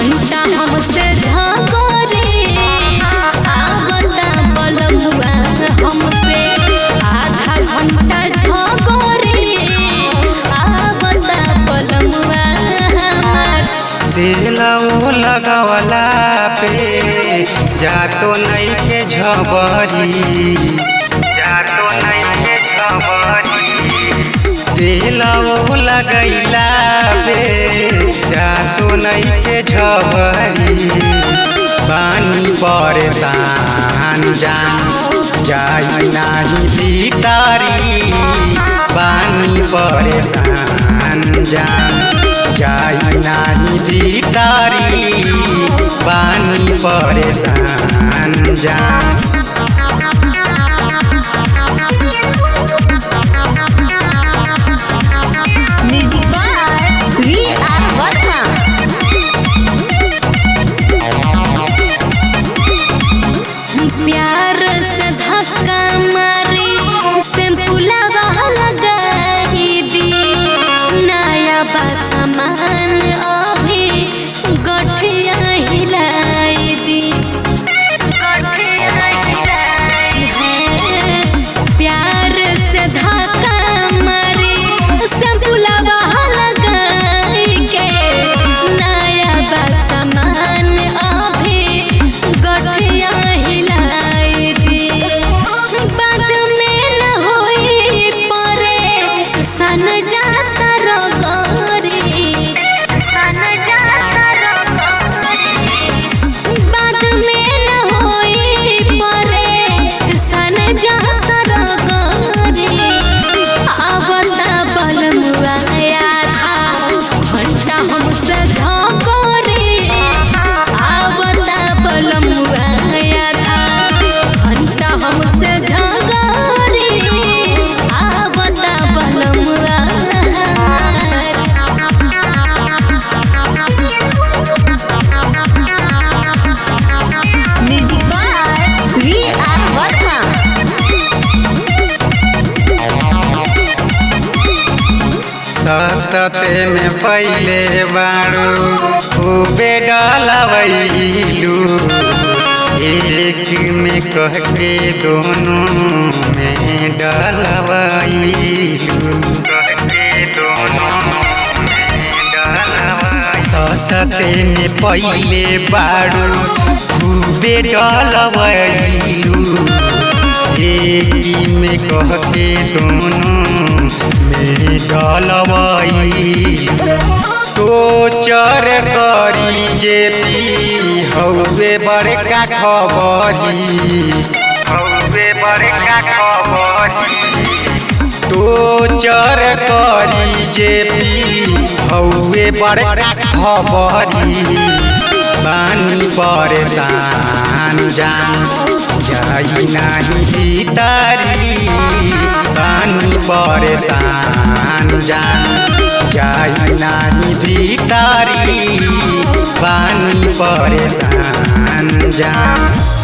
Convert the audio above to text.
घंटा हमसे झगड़े आवता बलमुआ हमसे आधा घंटा झगड़े आवता बलमुआ हमार। दिलवा लगवला पे जातो नहीं के झबरी, जातो नहीं के झबरी। दिलवा लगैला पे जातो नहीं के झबरी। बानी परेशान जान जाई नाही भीतरी, बानी परेशान जान जाई नाही भीतरी, बानी परेशान जान। Music by VR Verma. प्यार से धक्का मारी सिंपलवा लगाई दी, नया बा सामान अभी गठिया हिलाई दी, गठिया हिलाई है। प्यार से धक्का मारी सिंपलवा लगाई के, नया बा सामान अभी गठिया हिलाई दी। बाद में न होई परे सन जाता रगरी, सन जाता रगरी। बाद में न होई परे सन जाता रगरी। आवता बलमुआ आधा घंटा हमसे झगड़े आवता बलमुआ आधा घंटा हमसे झगड़े आवता बलमुआ। Music by VR Verma. सस्ते में पहले बारू खूबे डलवैलू, एक में कह के दोनों में डलवैलू, कह के दोनों में डलवैलू। सस्ते में पहले बारू खूबे डलवैलू, एक में कह के दोनों में डलवैलू। टोचर करी जे पी हौवे बड़का खबरी, हौवे बड़का खबरी। टोचर करी जे पी हौवे बड़का खबरी। बानी परेशान जान जाई नाही भीतरी, बानी परेशान जान जाई नाही भीतरी, बानी परेशान जान।